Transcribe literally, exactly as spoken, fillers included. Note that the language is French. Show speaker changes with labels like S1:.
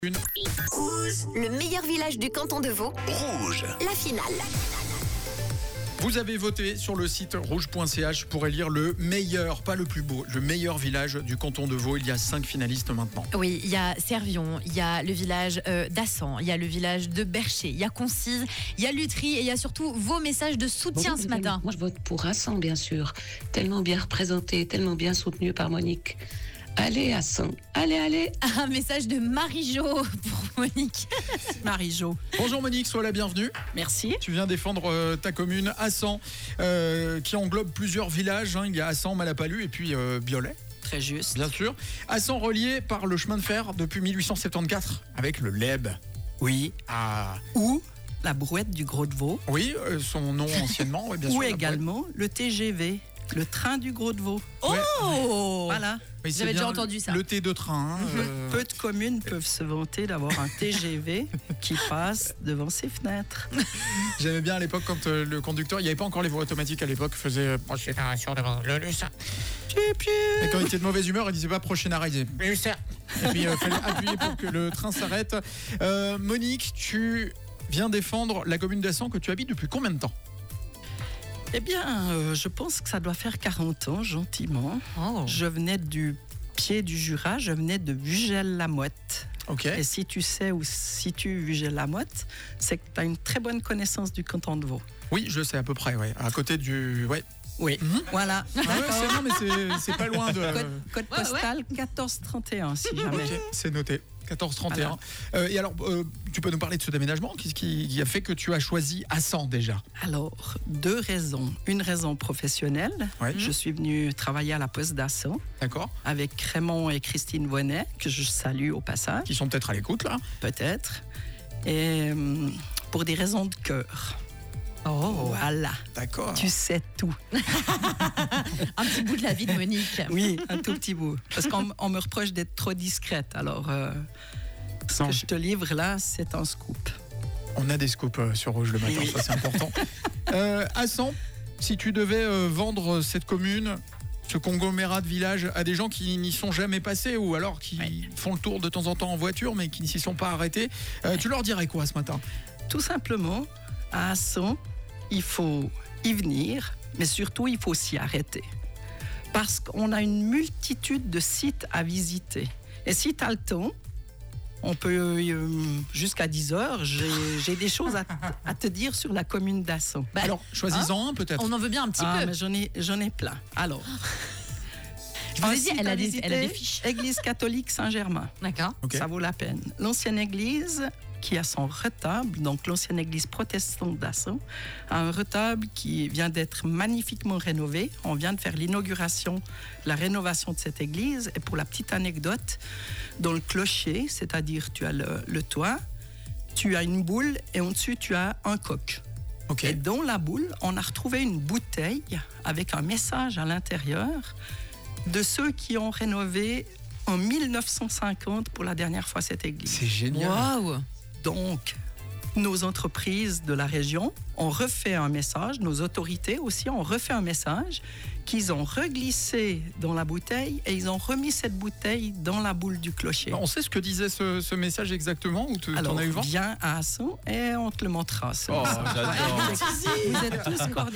S1: Une.
S2: Rouge, le meilleur village du canton de Vaud.
S3: Rouge.
S2: La finale.
S1: Vous avez voté sur le site rouge point c h pour élire le meilleur, pas le plus beau, le meilleur village du canton de Vaud. Il y a cinq finalistes maintenant.
S4: Oui, il y a Servion, il y a le village euh, d'Assan, il y a le village de Bercher, il y a Concise, il y a Lutry et il y a surtout vos messages de soutien
S5: Bonjour,
S4: ce matin.
S5: Moi, je vote pour Assan, bien sûr. Tellement bien représenté, tellement bien soutenu par Monique. Allez, Assan, allez, allez.
S4: Un message de Marie-Jo pour Monique.
S6: Marie-Jo.
S1: Bonjour Monique, sois la bienvenue.
S6: Merci.
S1: Tu viens défendre euh, ta commune, Assan, euh, qui englobe plusieurs villages. Hein. Il y a Assan, Malapalu et puis euh, Biolay.
S6: Très juste.
S1: Bien sûr. Assan relié par le chemin de fer depuis mille huit cent soixante-quatorze avec le Leb.
S6: Oui.
S1: Ah.
S6: Ou la brouette du Gros de Vaud.
S1: Oui, euh, son nom anciennement. Oui, bien
S6: Ou
S1: sûr, la
S6: également le T G V, le train du Gros de Vaud.
S1: Ouais.
S4: Oh
S6: Voilà.
S1: Oui, c'est
S4: J'avais déjà
S1: bien
S4: entendu ça.
S1: Le T de train. hein, euh,
S6: Peu de communes peuvent se vanter d'avoir un T G V qui passe devant ses fenêtres.
S1: J'aimais bien à l'époque quand euh, le conducteur, il n'y avait pas encore les voies automatiques à l'époque, faisait euh, prochaine arrêt sur devant le Luce. Et quand il était de mauvaise humeur, il disait pas prochaine arrêt, il disait Luce. Et puis il euh, fallait appuyer pour que le train s'arrête. Euh, Monique, tu viens défendre la commune d'Assan que tu habites depuis combien de temps?
S6: Eh bien, euh, je pense que ça doit faire quarante ans, gentiment.
S4: Oh.
S6: Je venais du pied du Jura, je venais de Vugel-la-Mouette.
S1: Ok.
S6: Et si tu sais où se situe Vugel-la-Mouette, c'est que tu as une très bonne connaissance du canton de Vaud.
S1: Oui, je sais à peu près, ouais. À côté du. Ouais.
S6: Oui,
S1: Mhm.
S6: voilà.
S1: Ah ouais, c'est non, mais c'est- c'est pas loin de.
S6: Code, code
S4: Ouais,
S6: postal quatorze trente et un, si jamais.
S1: Ok, c'est noté. quatorze trente et un. Euh, et alors, euh, tu peux nous parler de ce déménagement? Qu'est-ce qui, qui a fait que tu as choisi Assan déjà?
S6: Alors, deux raisons. Une raison professionnelle.
S1: Ouais.
S6: Je suis venue travailler à la Poste d'Assan
S1: D'accord.
S6: avec Raymond et Christine Vonnet, que je salue au passage,
S1: Qui sont peut-être à l'écoute là.
S6: peut-être. Et hum, pour des raisons de cœur.
S4: Oh.
S6: Voilà,
S1: D'accord.
S6: tu sais tout.
S4: Un petit bout de la vie de Monique.
S6: Oui, un tout petit bout. Parce qu'on on me reproche d'être trop discrète. Alors, euh, ce
S1: Non,
S6: que je te livre là, c'est un scoop.
S1: On a des scoops euh, sur Rouge le matin,
S6: Oui.
S1: ça c'est important. Euh, Assan, si tu devais euh, vendre cette commune, ce conglomérat de villages, à des gens qui n'y sont jamais passés ou alors qui
S6: Oui.
S1: font le tour de temps en temps en voiture mais qui ne s'y sont pas arrêtés, euh, tu leur dirais quoi ce matin?
S6: Tout simplement, à Assan, il faut y venir, mais surtout, il faut s'y arrêter. Parce qu'on a une multitude de sites à visiter. Et si tu as le temps, on peut, euh, jusqu'à dix heures, j'ai, j'ai des choses à, à te dire sur la commune d'Assan.
S4: Bah,
S1: Alors, choisis-en un peut-être.
S4: on en veut bien un petit
S6: Ah,
S4: peu.
S6: mais j'en ai, j'en ai plein. Alors,
S4: Je vous ai
S6: un
S4: dit,
S6: site
S4: elle
S6: à
S4: a, des,
S6: visiter,
S4: elle a des fiches.
S6: Église catholique Saint-Germain.
S4: D'accord.
S1: Ok.
S6: Ça vaut la peine. L'ancienne église, qui a son retable, donc l'ancienne église protestante d'Assan, a un retable qui vient d'être magnifiquement rénové. On vient de faire l'inauguration, la rénovation de cette église. Et pour la petite anecdote, dans le clocher, c'est-à-dire tu as le, le toit, tu as une boule et en-dessus tu as un coq.
S1: Ok.
S6: Et dans la boule, on a retrouvé une bouteille avec un message à l'intérieur de ceux qui ont rénové en mille neuf cent cinquante pour la dernière fois cette église.
S1: C'est génial.
S4: Waouh.
S6: Donc, nos entreprises de la région ont refait un message, nos autorités aussi ont refait un message qu'ils ont reglissé dans la bouteille et ils ont remis cette bouteille dans la boule du clocher.
S1: On sait ce que disait ce, ce message exactement ou tu
S6: Alors,
S1: en as eu vent?
S6: viens à Assan et on te le montrera. ce
S1: Oh,
S6: message.
S1: j'adore.
S6: Vous êtes tous coordonnés.